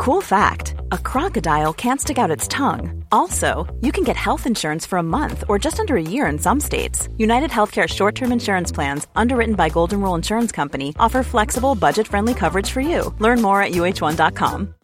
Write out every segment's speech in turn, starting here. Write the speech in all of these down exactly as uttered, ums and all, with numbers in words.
Cool fact, a crocodile can't stick out its tongue. Also, you can get health insurance for a month or just under a year in some states. United Healthcare short-term insurance plans, underwritten by Golden Rule Insurance Company, offer flexible, budget-friendly coverage for you. Learn more at U H one dot com.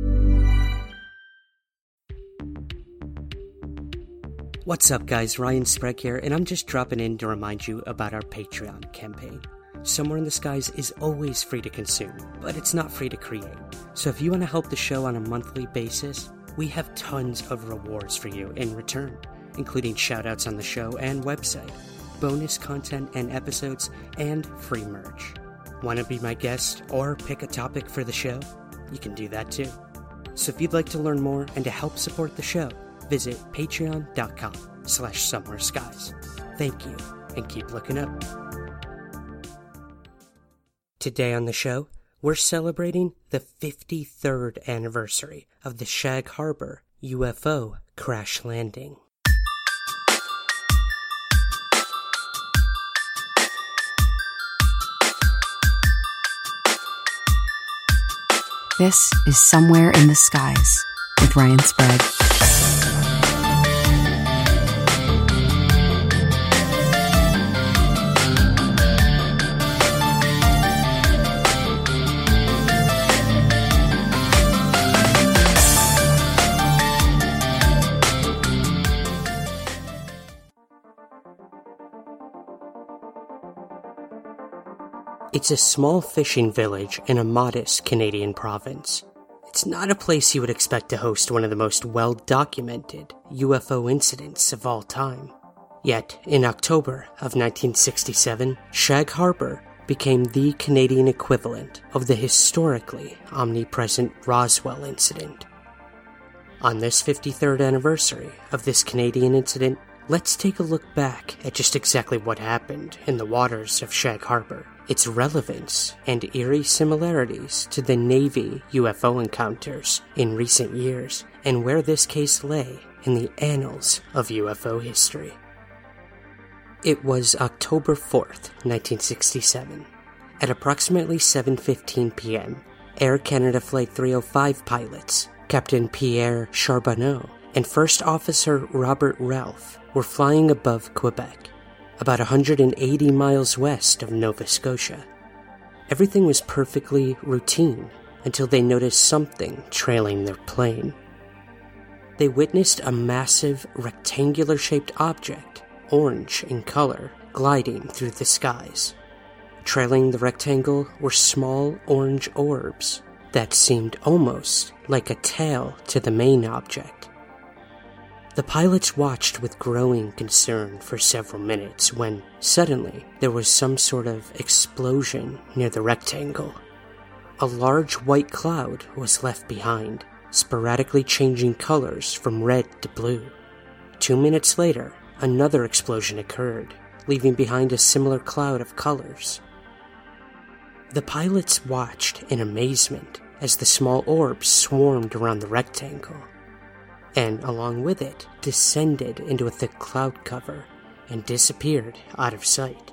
What's up, guys? Ryan Sprague here, and I'm just dropping in to remind you about our Patreon campaign. Somewhere in the Skies is always free to consume, but it's not free to create. So if you want to help the show on a monthly basis, we have tons of rewards for you in return, including shoutouts on the show and website, bonus content and episodes, and free merch. Want to be my guest or pick a topic for the show? You can do that too. So if you'd like to learn more and to help support the show, visit patreon.com slash somewhere skies. Thank you, and keep looking up. Today on the show, we're celebrating the fifty-third anniversary of the Shag Harbor U F O crash landing. This is Somewhere in the Skies with Ryan Sprague. It's a small fishing village in a modest Canadian province. It's not a place you would expect to host one of the most well-documented U F O incidents of all time. Yet, in October of nineteen sixty-seven, Shag Harbor became the Canadian equivalent of the historically omnipresent Roswell incident. On this fifty-third anniversary of this Canadian incident, let's take a look back at just exactly what happened in the waters of Shag Harbor, its relevance and eerie similarities to the Navy U F O encounters in recent years, and where this case lay in the annals of U F O history. It was October fourth, nineteen sixty-seven. At approximately seven fifteen p.m., Air Canada Flight three oh five pilots, Captain Pierre Charbonneau and First Officer Robert Ralph, were flying above Quebec, about one hundred eighty miles west of Nova Scotia. Everything was perfectly routine until they noticed something trailing their plane. They witnessed a massive rectangular-shaped object, orange in color, gliding through the skies. Trailing the rectangle were small orange orbs that seemed almost like a tail to the main object. The pilots watched with growing concern for several minutes when, suddenly, there was some sort of explosion near the rectangle. A large white cloud was left behind, sporadically changing colors from red to blue. Two minutes later, another explosion occurred, leaving behind a similar cloud of colors. The pilots watched in amazement as the small orbs swarmed around the rectangle, and along with it, descended into a thick cloud cover and disappeared out of sight.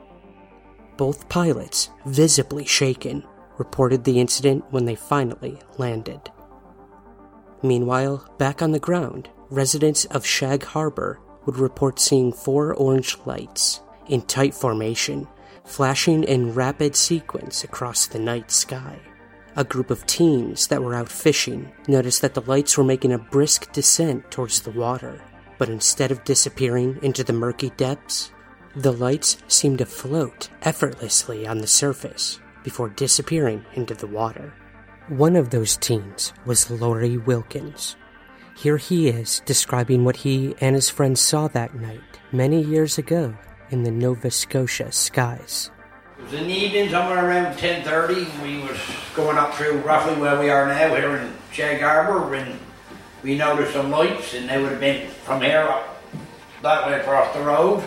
Both pilots, visibly shaken, reported the incident when they finally landed. Meanwhile, back on the ground, residents of Shag Harbor would report seeing four orange lights in tight formation, flashing in rapid sequence across the night sky. A group of teens that were out fishing noticed that the lights were making a brisk descent towards the water, but instead of disappearing into the murky depths, the lights seemed to float effortlessly on the surface before disappearing into the water. One of those teens was Laurie Wilkins. Here he is describing what he and his friends saw that night many years ago in the Nova Scotia skies. It was in the evening, somewhere around ten thirty. We was going up through roughly where we are now, here in Shag Harbor, and we noticed some lights, and they would have been from here up that way across the road.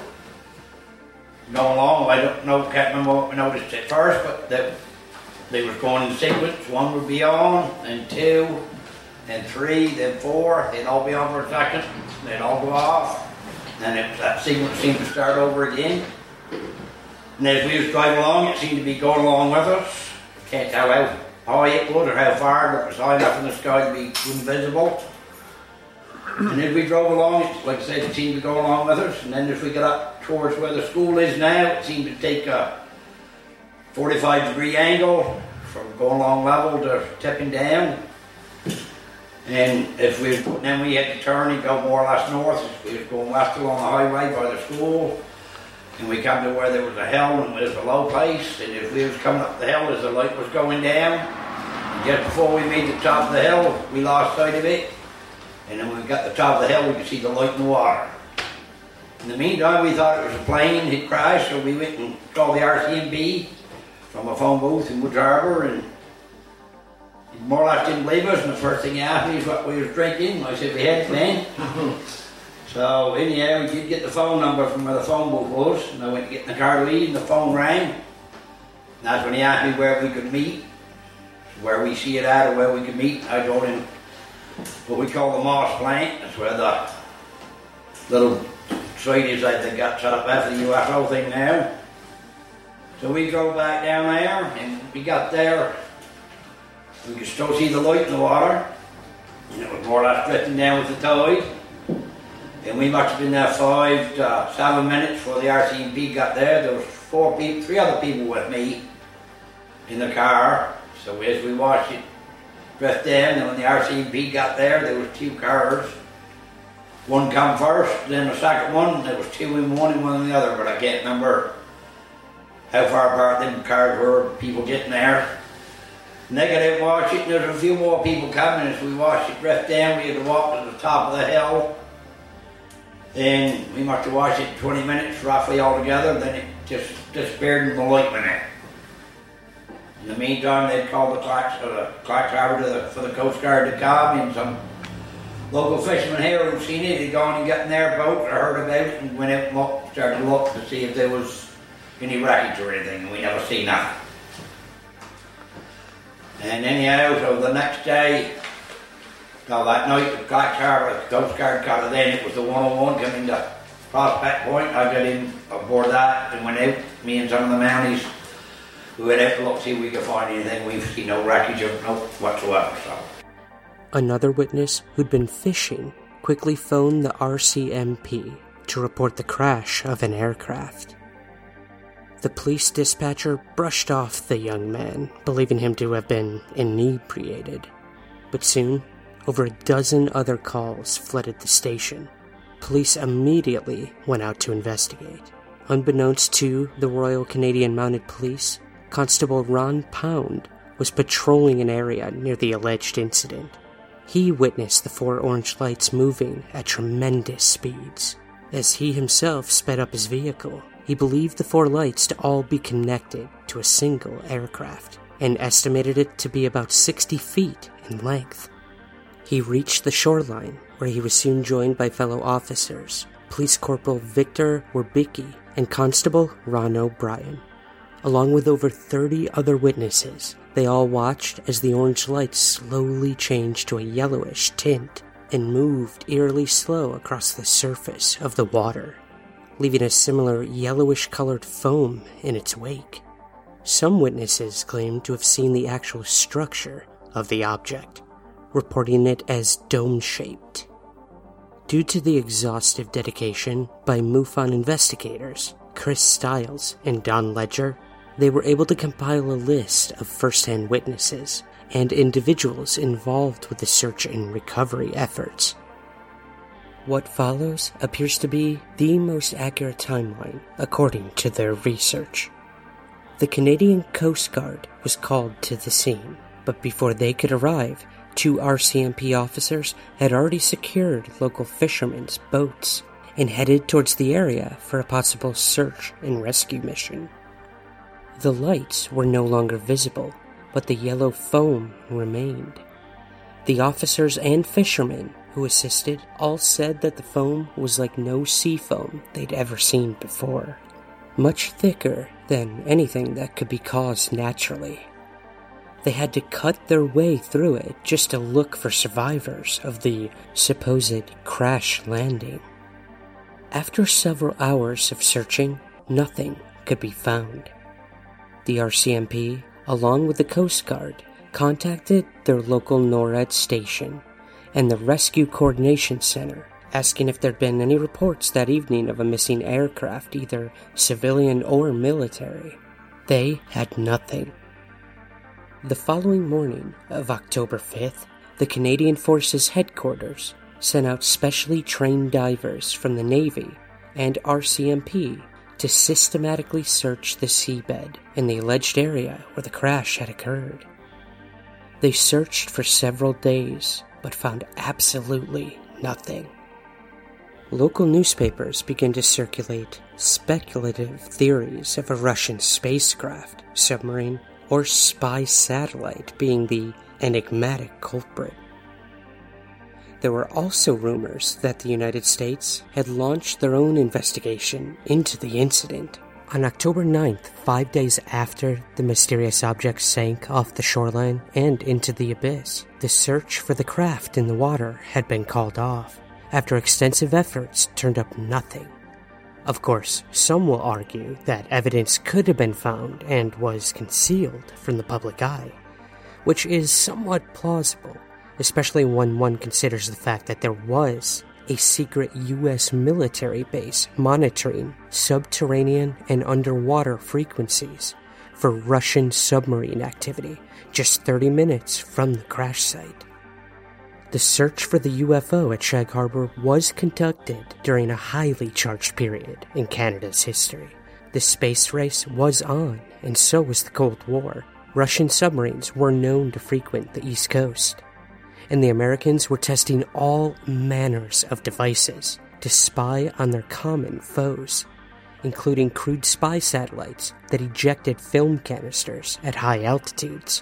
Going along, I don't know, can't remember what we noticed at first, but they, they was going in sequence. One would be on, then two, then three, then four. They'd all be on for a second, they'd all go off, and it, that sequence seemed to start over again. And as we was driving along, it seemed to be going along with us. Can't tell how high it was or how far, it was high enough in the sky to be invisible. And as we drove along, it, like I said, it seemed to go along with us. And then as we got up towards where the school is now, it seemed to take a forty-five degree angle from going along level to tipping down. And if we then we had to turn and go more or less north. We was going west along the highway by the school. And we come to where there was a hill and there was a low place. And if we was coming up the hill as the light was going down, and just before we made the top of the hill, we lost sight of it. And then when we got to the top of the hill, we could see the light in the water. In the meantime, we thought it was a plane had crashed, so we went and called the R C M P from a phone booth in Woods Harbour, and he more or less didn't believe us. And the first thing he asked me is what we was drinking. I said we had then. So anyhow, we did get the phone number from where the phone booth was, and I went to get in the car to leave, and the phone rang. And that's when he asked me where we could meet, where we see it at, or where we could meet. I told him what we call the Moss plant. That's where the little site is that they got set up after the U F O thing now. So we drove back down there, and we got there. We could still see the light in the water, and it was more or less drifting down with the tide. And we must have been there five to seven minutes before the R C M P got there. There was four people, three other people with me in the car. So as we watched it drift down, and when the R C M P got there, there was two cars. One come first, then the second one. There was two in one and one in the other, but I can't remember how far apart them cars were, people getting there. And they got out and watched it, and there was a few more people coming. As we watched it drift down, we had to walk to the top of the hill. And we must have watched it twenty minutes roughly altogether, then it just disappeared and the light went out. In the meantime, they'd called the Clarks, or the Clarks Harbour to the, for the Coast Guard to come, and some local fishermen here who'd seen it had gone and got in their boat or heard about it and went out and looked, started to look to see if there was any wreckage or anything, and we never seen nothing. And anyhow, so the next day, well, that night, the Clarks Harbour, the Coast Guard caught it then. It was the one oh one coming to Prospect Point. I got in aboard that and went out, me and some of the Mounties. We went out to look, see if we could find anything. We've seen no wreckage of no whatsoever. So. Another witness who'd been fishing quickly phoned the R C M P to report the crash of an aircraft. The police dispatcher brushed off the young man, believing him to have been inebriated. But soon, over a dozen other calls flooded the station. Police immediately went out to investigate. Unbeknownst to the Royal Canadian Mounted Police, Constable Ron Pound was patrolling an area near the alleged incident. He witnessed the four orange lights moving at tremendous speeds. As he himself sped up his vehicle, he believed the four lights to all be connected to a single aircraft, and estimated it to be about sixty feet in length. He reached the shoreline, where he was soon joined by fellow officers, Police Corporal Victor Werbicki and Constable Ron O'Brien. Along with over thirty other witnesses, they all watched as the orange lights slowly changed to a yellowish tint and moved eerily slow across the surface of the water, leaving a similar yellowish-colored foam in its wake. Some witnesses claimed to have seen the actual structure of the object, reporting it as dome-shaped. Due to the exhaustive dedication by MUFON investigators, Chris Stiles and Don Ledger, they were able to compile a list of first-hand witnesses and individuals involved with the search and recovery efforts. What follows appears to be the most accurate timeline, according to their research. The Canadian Coast Guard was called to the scene, but before they could arrive, two R C M P officers had already secured local fishermen's boats and headed towards the area for a possible search and rescue mission. The lights were no longer visible, but the yellow foam remained. The officers and fishermen who assisted all said that the foam was like no sea foam they'd ever seen before, much thicker than anything that could be caused naturally. They had to cut their way through it just to look for survivors of the supposed crash landing. After several hours of searching, nothing could be found. The R C M P, along with the Coast Guard, contacted their local NORAD station and the Rescue Coordination Center, asking if there'd been any reports that evening of a missing aircraft, either civilian or military. They had nothing. The following morning of October fifth, the Canadian Forces headquarters sent out specially trained divers from the Navy and R C M P to systematically search the seabed in the alleged area where the crash had occurred. They searched for several days, but found absolutely nothing. Local newspapers began to circulate speculative theories of a Russian spacecraft, submarine, or spy satellite being the enigmatic culprit. There were also rumors that the United States had launched their own investigation into the incident. On October ninth, five days after the mysterious object sank off the shoreline and into the abyss, the search for the craft in the water had been called off, after extensive efforts turned up nothing. Of course, some will argue that evidence could have been found and was concealed from the public eye, which is somewhat plausible, especially when one considers the fact that there was a secret U S military base monitoring subterranean and underwater frequencies for Russian submarine activity just thirty minutes from the crash site. The search for the U F O at Shag Harbor was conducted during a highly charged period in Canada's history. The space race was on, and so was the Cold War. Russian submarines were known to frequent the East Coast, and the Americans were testing all manners of devices to spy on their common foes, including crude spy satellites that ejected film canisters at high altitudes.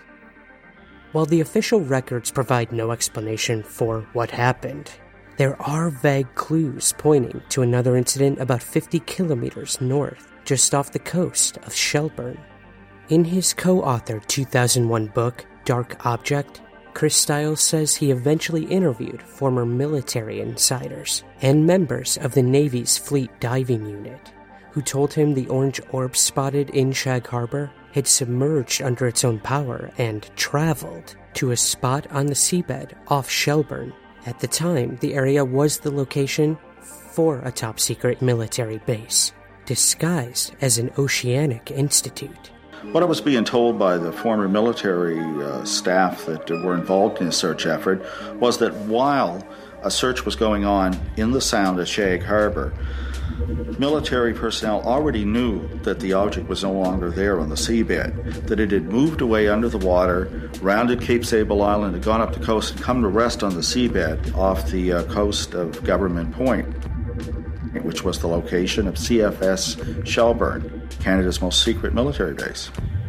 While the official records provide no explanation for what happened, there are vague clues pointing to another incident about fifty kilometers north, just off the coast of Shelburne. In his co-authored two thousand one book, Dark Object, Chris Stiles says he eventually interviewed former military insiders and members of the Navy's Fleet Diving Unit, who told him the orange orb spotted in Shag Harbor had submerged under its own power and traveled to a spot on the seabed off Shelburne. At the time, the area was the location for a top-secret military base, disguised as an oceanic institute. What I was being told by the former military uh, staff that uh, were involved in the search effort was that while a search was going on in the Sound at Shag Harbor, military personnel already knew that the object was no longer there on the seabed, that it had moved away under the water, rounded Cape Sable Island, had gone up the coast, and come to rest on the seabed off the uh, coast of Government Point, which was the location of C F S Shelburne, Canada's most secret military base.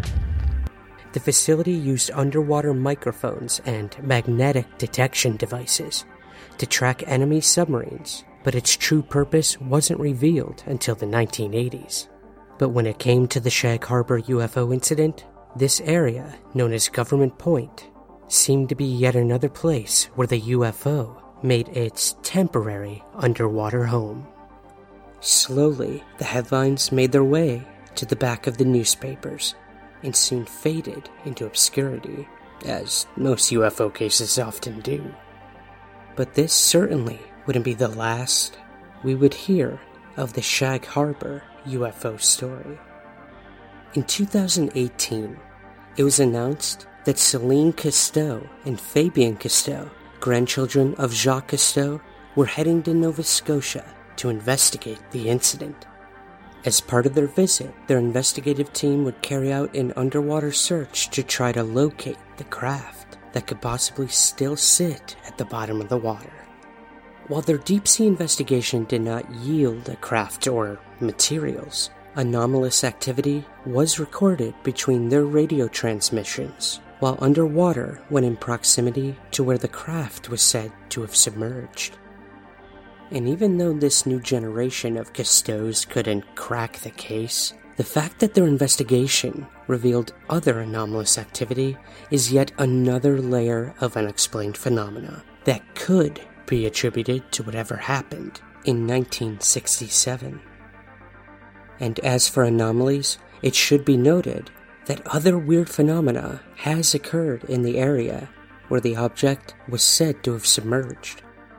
The facility used underwater microphones and magnetic detection devices to track enemy submarines, but its true purpose wasn't revealed until the nineteen eighties. But when it came to the Shag Harbor U F O incident, this area, known as Government Point, seemed to be yet another place where the U F O made its temporary underwater home. Slowly, the headlines made their way to the back of the newspapers and soon faded into obscurity, as most U F O cases often do. But this certainly wouldn't be the last we would hear of the Shag Harbor U F O story. In two thousand eighteen, it was announced that Celine Cousteau and Fabien Cousteau, grandchildren of Jacques Cousteau, were heading to Nova Scotia to investigate the incident. As part of their visit, their investigative team would carry out an underwater search to try to locate the craft that could possibly still sit at the bottom of the water. While their deep-sea investigation did not yield a craft or materials, anomalous activity was recorded between their radio transmissions while underwater when in proximity to where the craft was said to have submerged. And even though this new generation of Cousteaus couldn't crack the case, the fact that their investigation revealed other anomalous activity is yet another layer of unexplained phenomena that could be attributed to whatever happened in nineteen sixty-seven. And as for anomalies, it should be noted that other weird phenomena has occurred in the area where the object was said to have submerged.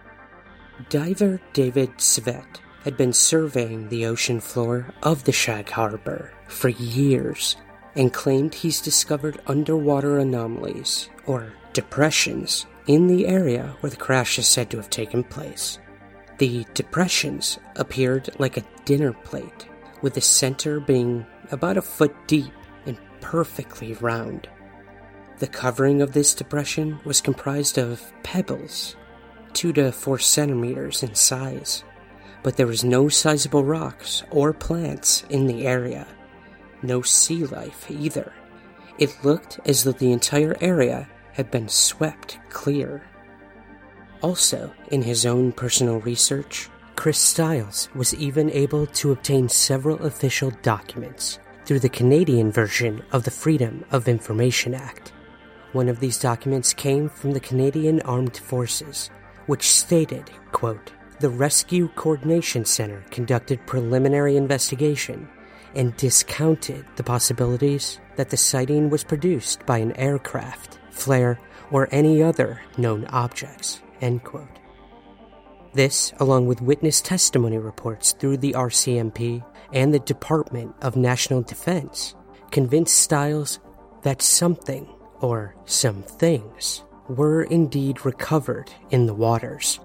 Diver David Svet had been surveying the ocean floor of the Shag Harbor for years and claimed he's discovered underwater anomalies, or depressions, in the area where the crash is said to have taken place. The depressions appeared like a dinner plate, with the center being about a foot deep and perfectly round. The covering of this depression was comprised of pebbles, two to four centimeters in size, but there was no sizable rocks or plants in the area. No sea life either. It looked as though the entire area had been swept clear. Also, in his own personal research, Chris Stiles was even able to obtain several official documents through the Canadian version of the Freedom of Information Act. One of these documents came from the Canadian Armed Forces, which stated, quote, "The Rescue Coordination Center conducted preliminary investigation and discounted the possibilities that the sighting was produced by an aircraft, flare, or any other known objects," end quote. This, along with witness testimony reports through the R C M P and the Department of National Defense, convinced Stiles that something, or some things, were indeed recovered in the waters.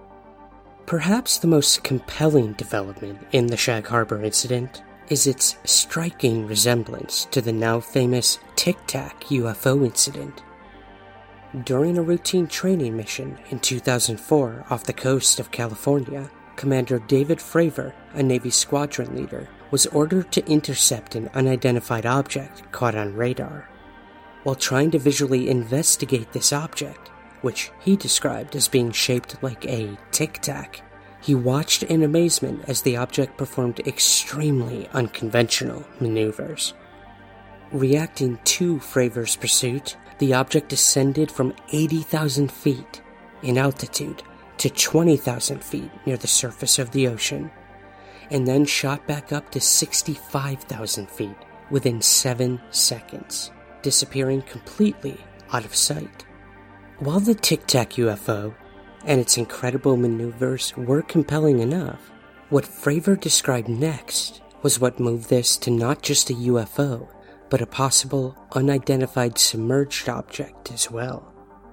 Perhaps the most compelling development in the Shag Harbor incident is its striking resemblance to the now famous Tic Tac U F O incident. During a routine training mission in two thousand four off the coast of California, Commander David Fravor, a Navy squadron leader, was ordered to intercept an unidentified object caught on radar. While trying to visually investigate this object, which he described as being shaped like a tic-tac, he watched in amazement as the object performed extremely unconventional maneuvers. Reacting to Fravor's pursuit, the object descended from eighty thousand feet in altitude to twenty thousand feet near the surface of the ocean, and then shot back up to sixty-five thousand feet within seven seconds, disappearing completely out of sight. While the Tic Tac U F O and its incredible maneuvers were compelling enough, what Fravor described next was what moved this to not just a U F O, but a possible unidentified submerged object as well.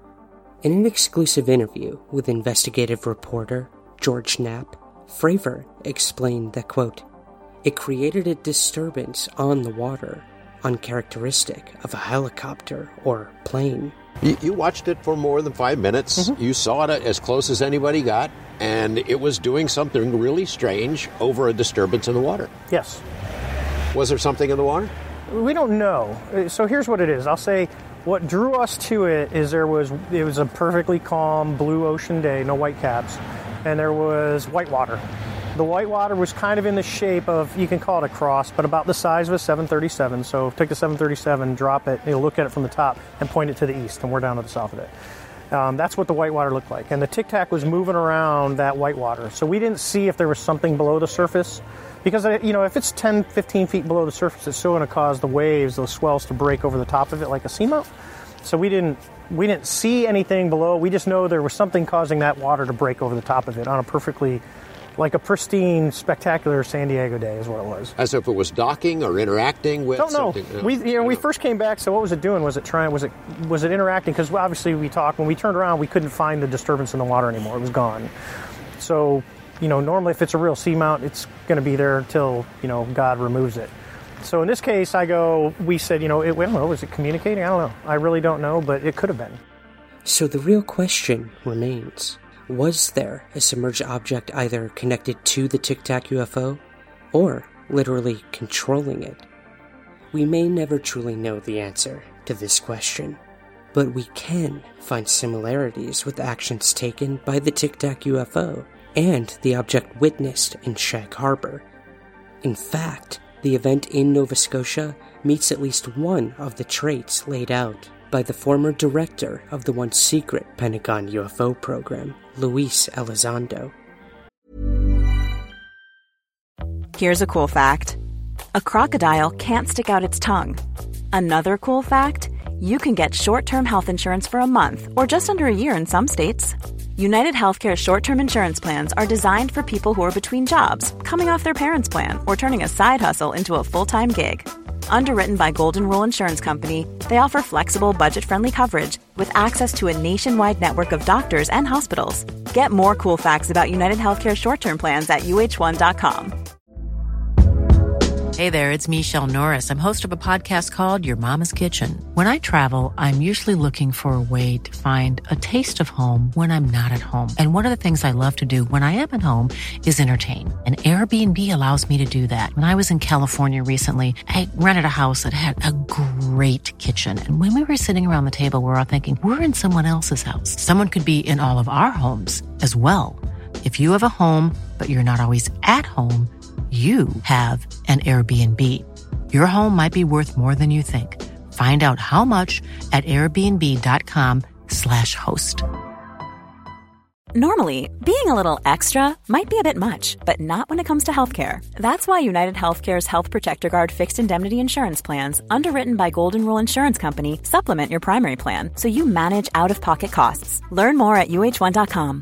In an exclusive interview with investigative reporter George Knapp, Fravor explained that, quote, "It created a disturbance on the water, uncharacteristic of a helicopter or plane." You, you watched it for more than five minutes. Mm-hmm. You saw it as close as anybody got, and it was doing something really strange over a disturbance in the water. Yes. Was there something in the water? We don't know. So here's what it is. I'll say what drew us to it is there was it was a perfectly calm blue ocean day, no white caps, and there was white water. The white water was kind of in the shape of, you can call it a cross, but about the size of a seven thirty-seven. So take the seven thirty-seven, drop it, you know, look at it from the top, and point it to the east, and we're down to the south of it. Um, that's what the white water looked like. And the Tic Tac was moving around that white water. So we didn't see if there was something below the surface. Because, you know, if it's ten, fifteen feet below the surface, it's still going to cause the waves, those swells, to break over the top of it like a seamount. So we didn't we didn't see anything below. We just know there was something causing that water to break over the top of it on a perfectly, like a pristine, spectacular San Diego day is what it was. As if it was docking or interacting with Don't know. something. We, you know, we first came back, so what was it doing? Was it trying, was it was it interacting? Because obviously we talked, when we turned around, we couldn't find the disturbance in the water anymore. It was gone. So, you know, normally if it's a real seamount, it's going to be there until, you know, God removes it. So in this case, I go, we said, you know, it, I don't know, was it communicating? I don't know. I really don't know, but it could have been. So the real question remains, was there a submerged object either connected to the Tic Tac U F O, or literally controlling it? We may never truly know the answer to this question, but we can find similarities with actions taken by the Tic Tac U F O and the object witnessed in Shag Harbor. In fact, the event in Nova Scotia meets at least one of the traits laid out by the former director of the once secret Pentagon U F O program, Luis Elizondo. Here's a cool fact. A crocodile can't stick out its tongue. Another cool fact, you can get short-term health insurance for a month or just under a year in some states. United Healthcare short-term insurance plans are designed for people who are between jobs, coming off their parents' plan, or turning a side hustle into a full-time gig. Underwritten by Golden Rule Insurance Company, they offer flexible, budget-friendly coverage with access to a nationwide network of doctors and hospitals. Get more cool facts about United Healthcare short-term plans at U H one dot com. Hey there, it's Michelle Norris. I'm host of a podcast called Your Mama's Kitchen. When I travel, I'm usually looking for a way to find a taste of home when I'm not at home. And one of the things I love to do when I am at home is entertain. And Airbnb allows me to do that. When I was in California recently, I rented a house that had a great kitchen. And when we were sitting around the table, we were all thinking, we're in someone else's house. Someone could be in all of our homes as well. If you have a home, but you're not always at home, you have an Airbnb. Your home might be worth more than you think. Find out how much at airbnb.com slash host. Normally, being a little extra might be a bit much, but not when it comes to healthcare. That's why United Healthcare's Health Protector Guard fixed indemnity insurance plans, underwritten by Golden Rule Insurance Company, supplement your primary plan so you manage out-of-pocket costs. Learn more at U H one dot com.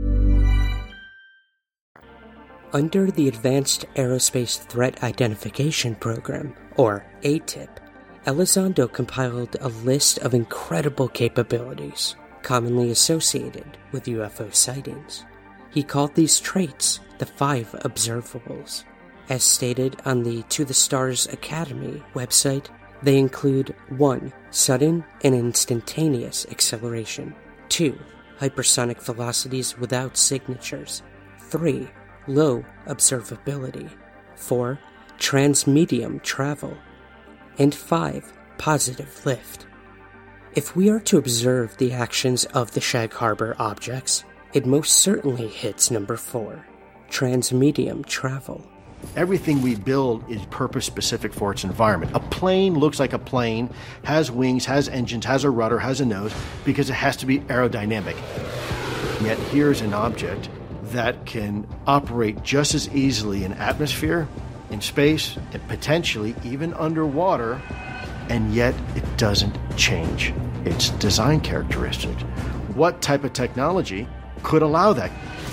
Under the Advanced Aerospace Threat Identification Program, or A T I P, Elizondo compiled a list of incredible capabilities commonly associated with U F O sightings. He called these traits the Five Observables. As stated on the To the Stars Academy website, they include one. Sudden and instantaneous acceleration. two. Hypersonic velocities without signatures. three. Low observability. four. Transmedium travel. And five. Positive lift. If we are to observe the actions of the Shag Harbor objects, it most certainly hits number four. Transmedium travel. Everything we build is purpose-specific for its environment. A plane looks like a plane, has wings, has engines, has a rudder, has a nose, because it has to be aerodynamic. Yet here's an object that can operate just as easily in atmosphere, in space, and potentially even underwater, and yet it doesn't change its design characteristics. What type of technology could allow that?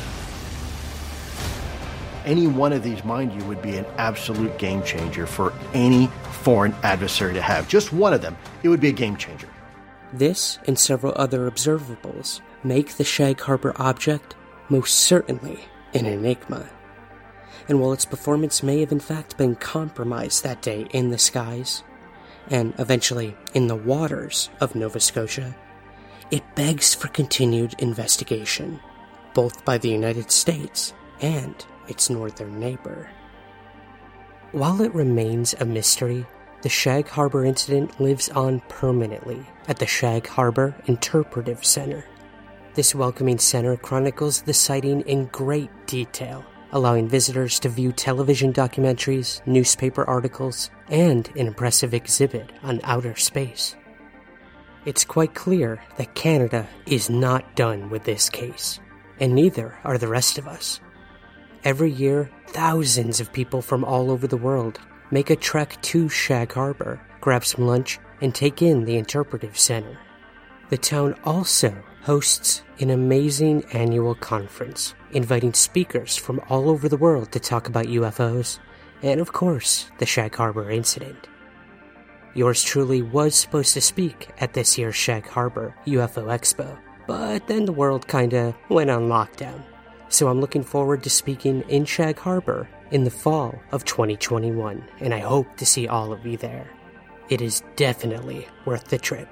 Any one of these, mind you, would be an absolute game changer for any foreign adversary to have. Just one of them, it would be a game changer. This and several other observables make the Shag Harbor object most certainly an enigma. And while its performance may have in fact been compromised that day in the skies, and eventually in the waters of Nova Scotia, it begs for continued investigation, both by the United States and its northern neighbor. While it remains a mystery, the Shag Harbor incident lives on permanently at the Shag Harbor Interpretive Center. This welcoming center chronicles the sighting in great detail, allowing visitors to view television documentaries, newspaper articles, and an impressive exhibit on outer space. It's quite clear that Canada is not done with this case, and neither are the rest of us. Every year, thousands of people from all over the world make a trek to Shag Harbor, grab some lunch, and take in the Interpretive Center. The town also hosts an amazing annual conference, inviting speakers from all over the world to talk about U F Os, and of course, the Shag Harbor incident. Yours truly was supposed to speak at this year's Shag Harbor U F O Expo, but then the world kinda went on lockdown. So I'm looking forward to speaking in Shag Harbor in the fall of twenty twenty-one, and I hope to see all of you there. It is definitely worth the trip.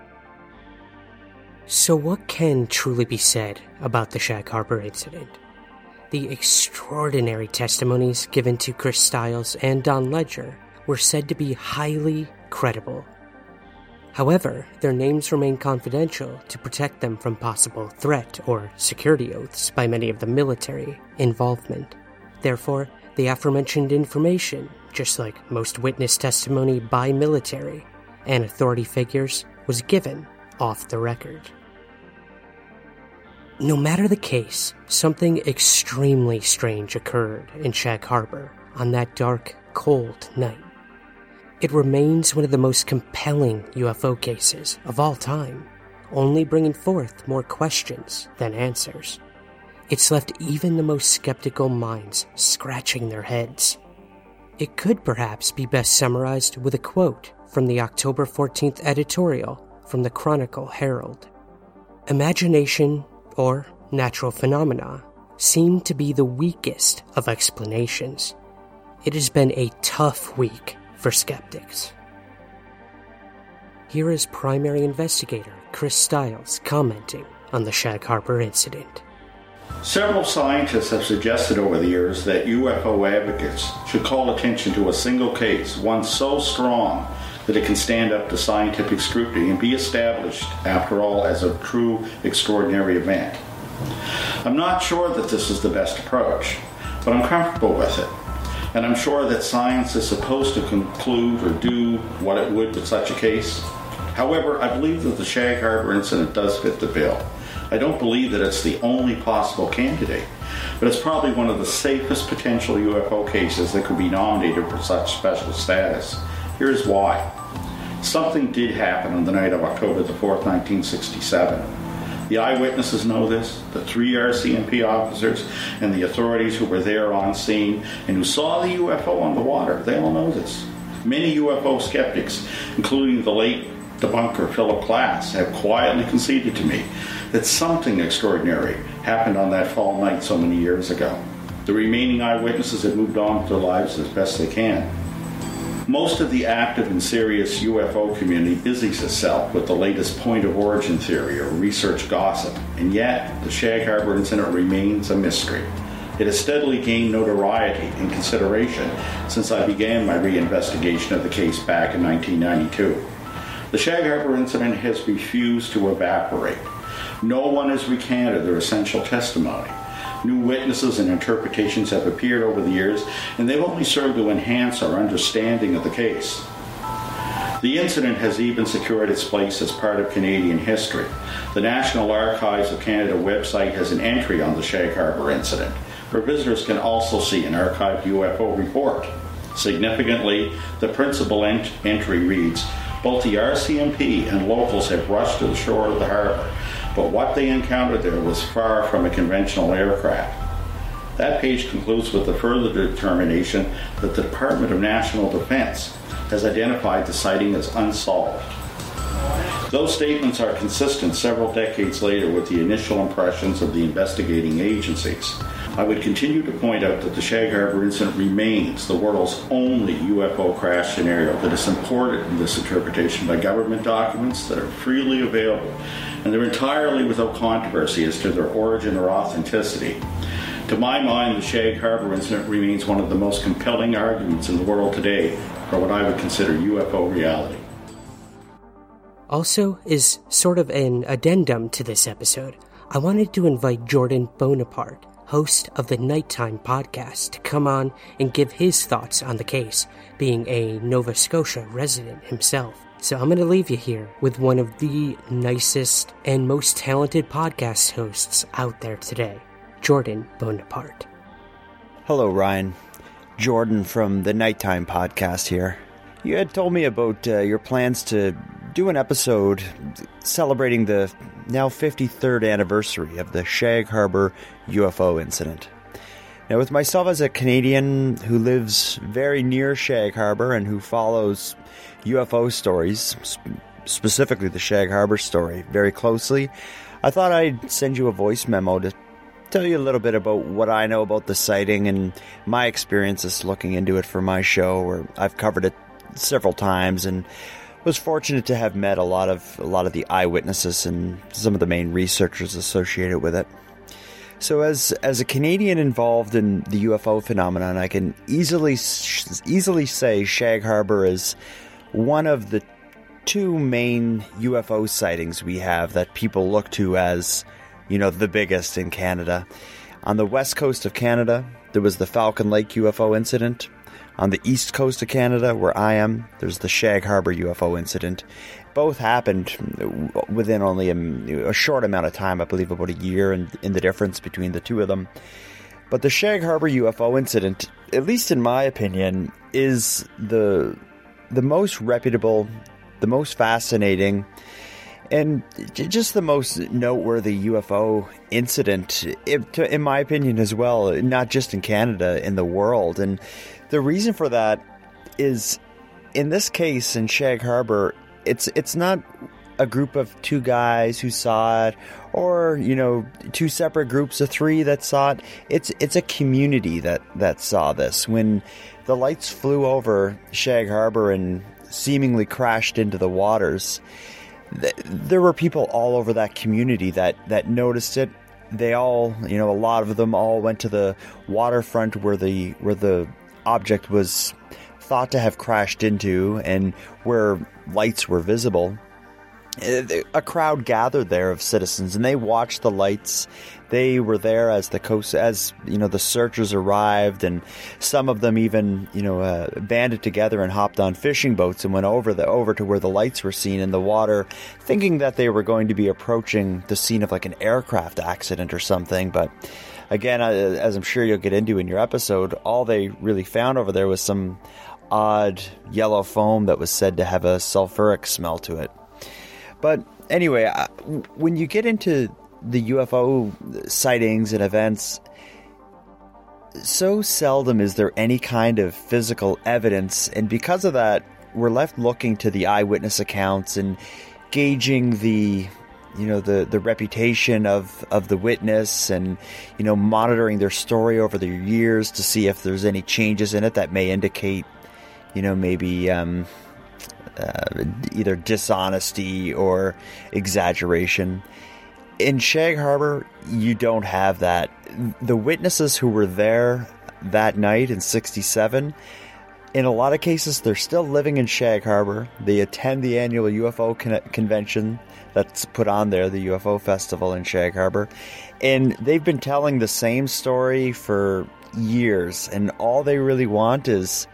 So what can truly be said about the Shag Harbor incident? The extraordinary testimonies given to Chris Stiles and Don Ledger were said to be highly credible. However, their names remain confidential to protect them from possible threat or security oaths by many of the military involvement. Therefore, the aforementioned information, just like most witness testimony by military and authority figures, was given off the record. No matter the case, something extremely strange occurred in Shag Harbor on that dark, cold night. It remains one of the most compelling U F O cases of all time, only bringing forth more questions than answers. It's left even the most skeptical minds scratching their heads. It could perhaps be best summarized with a quote from the October fourteenth editorial from the Chronicle Herald. Imagination, or natural phenomena, seem to be the weakest of explanations. It has been a tough week for skeptics. Here is primary investigator Chris Stiles commenting on the Shag Harbor incident. Several scientists have suggested over the years that U F O advocates should call attention to a single case, one so strong that it can stand up to scientific scrutiny and be established, after all, as a true extraordinary event. I'm not sure that this is the best approach, but I'm comfortable with it. And I'm sure that science is supposed to conclude or do what it would with such a case. However, I believe that the Shag Harbor incident does fit the bill. I don't believe that it's the only possible candidate, but it's probably one of the safest potential U F O cases that could be nominated for such special status. Here's why. Something did happen on the night of October the fourth, nineteen sixty-seven. The eyewitnesses know this, the three R C M P officers and the authorities who were there on scene and who saw the U F O on the water, they all know this. Many U F O skeptics, including the late debunker Philip Klass, have quietly conceded to me that something extraordinary happened on that fall night so many years ago. The remaining eyewitnesses have moved on with their lives as best they can. Most of the active and serious U F O community busies itself with the latest point of origin theory or research gossip, and yet the Shag Harbor incident remains a mystery. It has steadily gained notoriety and consideration since I began my reinvestigation of the case back in nineteen ninety-two. The Shag Harbor incident has refused to evaporate. No one has recanted their essential testimony. New witnesses and interpretations have appeared over the years, and they've only served to enhance our understanding of the case. The incident has even secured its place as part of Canadian history. The National Archives of Canada website has an entry on the Shag Harbor incident, where visitors can also see an archived U F O report. Significantly, the principal ent- entry reads, "Both the R C M P and locals have rushed to the shore of the harbor, but what they encountered there was far from a conventional aircraft." That page concludes with the further determination that the Department of National Defense has identified the sighting as unsolved. Those statements are consistent several decades later with the initial impressions of the investigating agencies. I would continue to point out that the Shag Harbor incident remains the world's only U F O crash scenario that is supported in this interpretation by government documents that are freely available, and they're entirely without controversy as to their origin or authenticity. To my mind, the Shag Harbor incident remains one of the most compelling arguments in the world today for what I would consider U F O reality. Also, as sort of an addendum to this episode, I wanted to invite Jordan Bonaparte, host of the Nighttime podcast, to come on and give his thoughts on the case, being a Nova Scotia resident himself. So I'm going to leave you here with one of the nicest and most talented podcast hosts out there today, Jordan Bonaparte. Hello, Ryan. Jordan from the Nighttime podcast here. You had told me about uh, your plans to do an episode celebrating the now fifty-third anniversary of the Shag Harbor U F O incident. Now, with myself as a Canadian who lives very near Shag Harbor and who follows U F O stories, sp- specifically the Shag Harbor story, very closely, I thought I'd send you a voice memo to tell you a little bit about what I know about the sighting and my experiences looking into it for my show, where I've covered it several times and was fortunate to have met a lot of a lot of the eyewitnesses and some of the main researchers associated with it. So as as a Canadian involved in the U F O phenomenon, I can easily easily say Shag Harbor is one of the two main U F O sightings we have that people look to as, you know, the biggest in Canada. On the west coast of Canada, there was the Falcon Lake U F O incident. On the east coast of Canada, where I am, there's the Shag Harbor U F O incident. Both happened within only a, a short amount of time, I believe about a year in, in the difference between the two of them. But the Shag Harbor U F O incident, at least in my opinion, is the the most reputable, the most fascinating, and just the most noteworthy U F O incident, in my opinion as well, not just in Canada, in the world. And the reason for that is, in this case, in Shag Harbor, it's it's not a group of two guys who saw it, or, you know, two separate groups of three that saw it. It's it's a community that, that saw this. When the lights flew over Shag Harbor and seemingly crashed into the waters, th- there were people all over that community that, that noticed it. They all, you know, a lot of them all went to the waterfront where the where the object was thought to have crashed into and where lights were visible. A crowd gathered there of citizens, and they watched the lights. They were there as the coast, as you know, the searchers arrived, and some of them even, you know, uh, banded together and hopped on fishing boats and went over the over to where the lights were seen in the water, thinking that they were going to be approaching the scene of like an aircraft accident or something. But again, as I'm sure you'll get into in your episode, all they really found over there was some odd yellow foam that was said to have a sulfuric smell to it. But anyway, when you get into the U F O sightings and events, so seldom is there any kind of physical evidence, and because of that, we're left looking to the eyewitness accounts and gauging the, you know, the, the reputation of, of the witness, and, you know, monitoring their story over the years to see if there's any changes in it that may indicate, you know, maybe um, uh, either dishonesty or exaggeration. In Shag Harbor, you don't have that. The witnesses who were there that night in sixty-seven, in a lot of cases, they're still living in Shag Harbor. They attend the annual U F O con- convention that's put on there, the U F O Festival in Shag Harbor. And they've been telling the same story for years. And all they really want is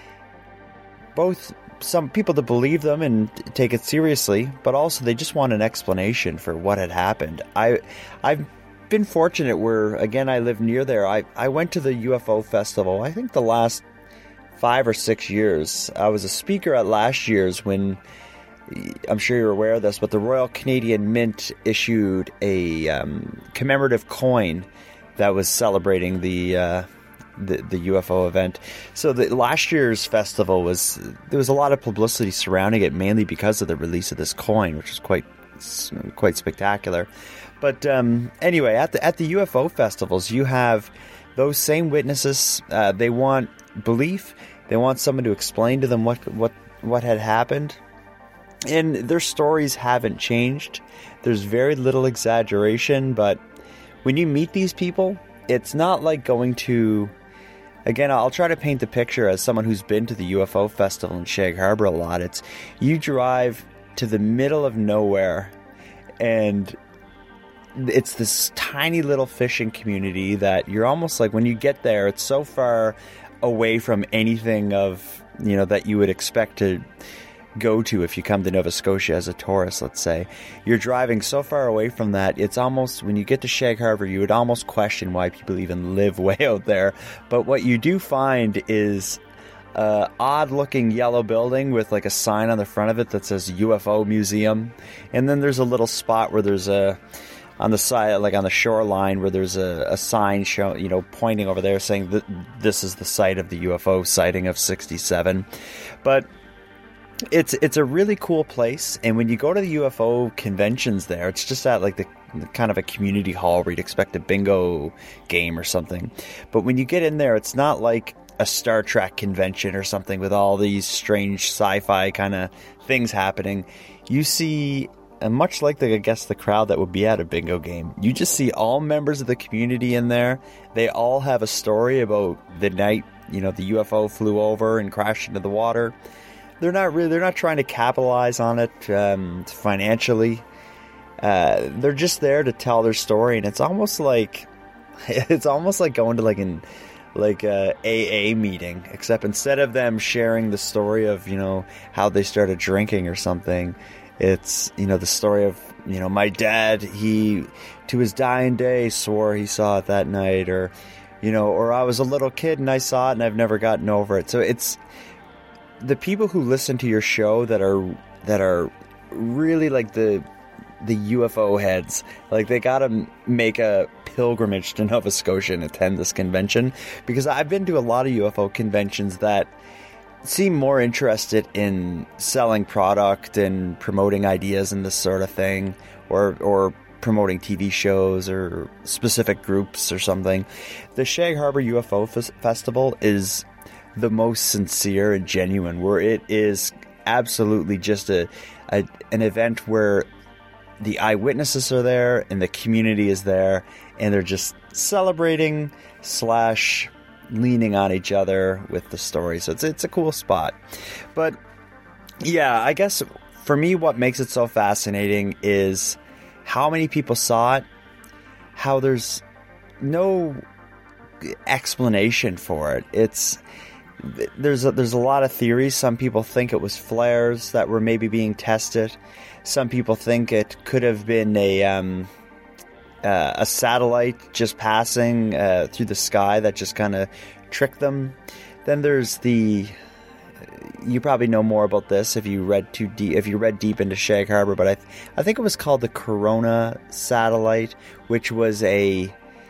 both some people to believe them and take it seriously, but also they just want an explanation for what had happened. I, I've been fortunate where, again, I live near there. I, I went to the U F O Festival, I think the last five or six years. I was a speaker at last year's when, I'm sure you're aware of this, but the Royal Canadian Mint issued a um, commemorative coin that was celebrating the, uh, the the U F O event. So the last year's festival was, there was a lot of publicity surrounding it, mainly because of the release of this coin, which was quite quite spectacular. But um, anyway, at the at the U F O festivals, you have those same witnesses. Uh, they want belief. They want someone to explain to them what what what had happened. And their stories haven't changed. There's very little exaggeration, but when you meet these people, it's not like going to, again, I'll try to paint the picture as someone who's been to the U F O Festival in Shag Harbor a lot. It's, you drive to the middle of nowhere, and it's this tiny little fishing community that you're almost like, when you get there, it's so far away from anything of, you know, that you would expect to go to if you come to Nova Scotia as a tourist, let's say. You're driving so far away from that, it's almost, when you get to Shag Harbor, you would almost question why people even live way out there. But what you do find is a odd-looking yellow building with like a sign on the front of it that says U F O Museum. And then there's a little spot where there's a, on the side, like on the shoreline, where there's a, a sign show, you know, pointing over there saying that this is the site of the U F O sighting of sixty-seven. But It's it's a really cool place, and when you go to the U F O conventions there, it's just at like the, the kind of a community hall where you'd expect a bingo game or something. But when you get in there, it's not like a Star Trek convention or something with all these strange sci-fi kind of things happening. You see, and much like the, I guess the crowd that would be at a bingo game, you just see all members of the community in there. They all have a story about the night, you know, the U F O flew over and crashed into the water. They're not really, they're not trying to capitalize on it um, financially. Uh, they're just there to tell their story, and it's almost like, it's almost like going to like an like a A A meeting, except instead of them sharing the story of, you know, how they started drinking or something, it's, you know, the story of, you know, my dad, he to his dying day swore he saw it that night, or, you know, or I was a little kid and I saw it and I've never gotten over it. So it's, the people who listen to your show that are that are really like the the U F O heads, like they gotta make a pilgrimage to Nova Scotia and attend this convention, because I've been to a lot of U F O conventions that seem more interested in selling product and promoting ideas and this sort of thing, or or promoting T V shows or specific groups or something. The Shag Harbor U F O F- Festival is the most sincere and genuine, where it is absolutely just a, a an event where the eyewitnesses are there and the community is there, and they're just celebrating slash leaning on each other with the story. So it's it's a cool spot. But yeah, I guess for me what makes it so fascinating is how many people saw it, how there's no explanation for it. It's there's a, there's a lot of theories. Some people think it was flares that were maybe being tested. Some people think it could have been a um, uh, a satellite just passing uh, through the sky that just kind of tricked them. Then there's the you probably know more about this if you read too deep if you read deep into Shag Harbor, but I th- I think it was called the Corona satellite, which was a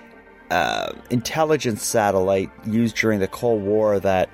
uh, intelligence satellite used during the Cold War that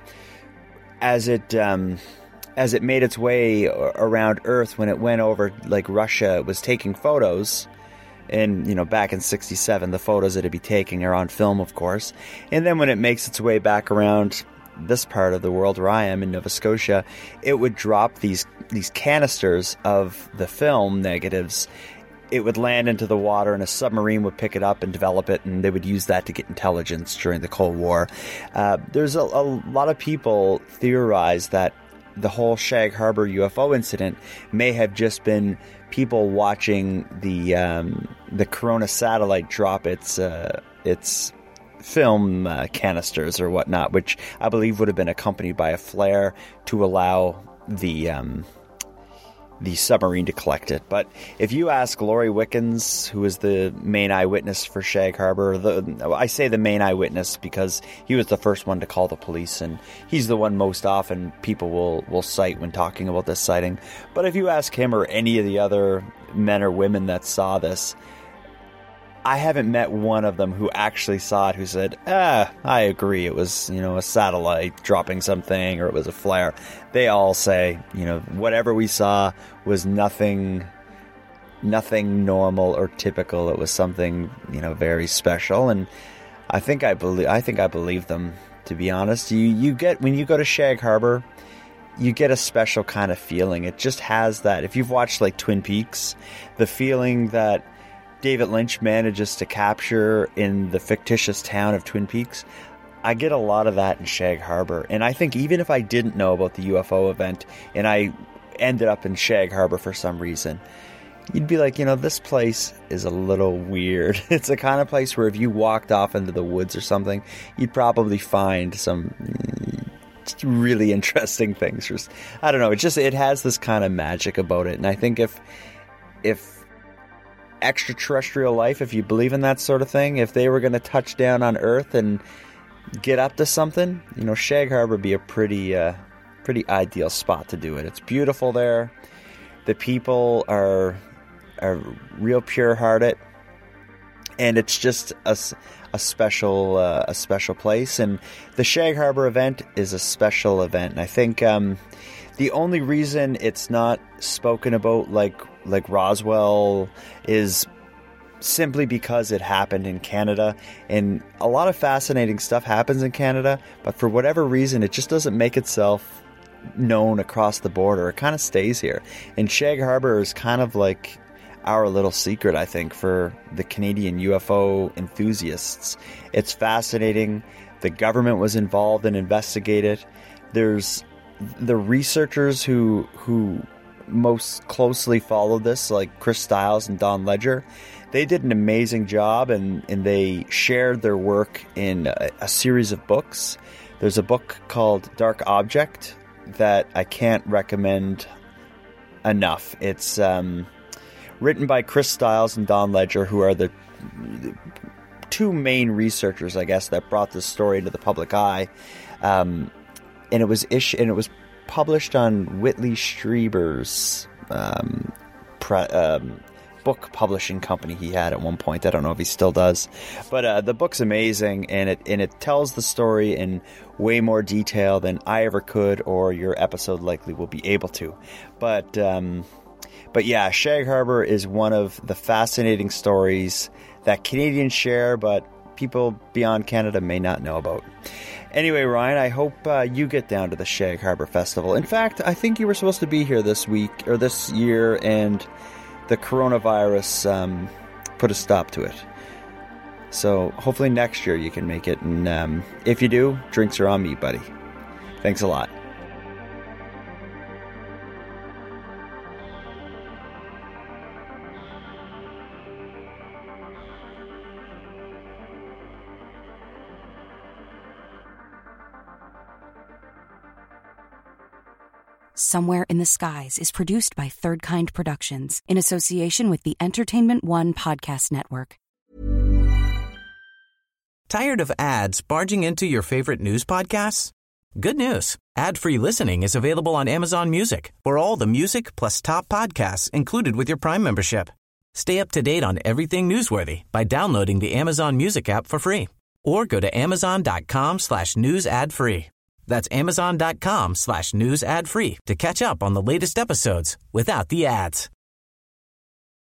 as it um, as it made its way around Earth, when it went over like Russia, it was taking photos. And, you know, back in sixty-seven, the photos that it'd be taking are on film, of course. And then when it makes its way back around this part of the world where I am in Nova Scotia, it would drop these these canisters of the film negatives. It would land into the water, and a submarine would pick it up and develop it, and they would use that to get intelligence during the Cold War. Uh, there's a, a lot of people theorize that the whole Shag Harbor U F O incident may have just been people watching the um, the Corona satellite drop its uh, its film uh, canisters or whatnot, which I believe would have been accompanied by a flare to allow the um, the submarine to collect it. But if you ask Laurie Wickens, who is the main eyewitness for Shag Harbor, the, I say the main eyewitness because he was the first one to call the police, and he's the one most often people will, will cite when talking about this sighting. But if you ask him or any of the other men or women that saw this, I haven't met one of them who actually saw it who said, ah, I agree, it was, you know, a satellite dropping something, or it was a flare. They all say, you know, whatever we saw was nothing nothing normal or typical. It was something, you know, very special. And I think I believe I think I believe them, to be honest. You you get when you go to Shag Harbor, you get a special kind of feeling. It just has that. If you've watched like Twin Peaks, the feeling that David Lynch manages to capture in the fictitious town of Twin Peaks, I get a lot of that in Shag Harbor. And I think even if I didn't know about the U F O event and I ended up in Shag Harbor for some reason, you'd be like, you know, this place is a little weird. It's the kind of place where if you walked off into the woods or something, you'd probably find some really interesting things. Just, I don't know, it just it has this kind of magic about it. And I think if if extraterrestrial life, if you believe in that sort of thing, if they were going to touch down on Earth and get up to something, you know, Shag Harbor would be a pretty uh, pretty ideal spot to do it. It's beautiful there. The people are are real pure-hearted, and it's just a, a special uh, a special place. And the Shag Harbor event is a special event. And I think um, the only reason it's not spoken about like like Roswell is simply because it happened in Canada, and a lot of fascinating stuff happens in Canada, but for whatever reason it just doesn't make itself known across the border. It kind of stays here, and Shag Harbor is kind of like our little secret, I think, for the Canadian U F O enthusiasts. It's fascinating. The government was involved and investigated. There's the researchers who who most closely followed this, like Chris Stiles and Don Ledger. They did an amazing job, and, and they shared their work in a, a series of books. There's a book called Dark Object that I can't recommend enough. It's um, written by Chris Stiles and Don Ledger, who are the, the two main researchers, I guess, that brought this story to the public eye. Um, and it was ish- and it was published on Whitley Strieber's um, pre, um, book publishing company he had at one point. I don't know if he still does, but uh, the book's amazing, and it and it tells the story in way more detail than I ever could, or your episode likely will be able to. But um, but yeah, Shag Harbor is one of the fascinating stories that Canadians share, but people beyond Canada may not know about. Anyway, Ryan, I hope uh, you get down to the Shag Harbor Festival. In fact, I think you were supposed to be here this week or this year, and the coronavirus um, put a stop to it. So hopefully next year you can make it. And um, if you do, drinks are on me, buddy. Thanks a lot. Somewhere in the Skies is produced by Third Kind Productions in association with the Entertainment One Podcast Network. Tired of ads barging into your favorite news podcasts? Good news. Ad-free listening is available on Amazon Music for all the music plus top podcasts included with your Prime membership. Stay up to date on everything newsworthy by downloading the Amazon Music app for free or go to amazon.com slash news ad free. That's amazon.com slash news ad free to catch up on the latest episodes without the ads.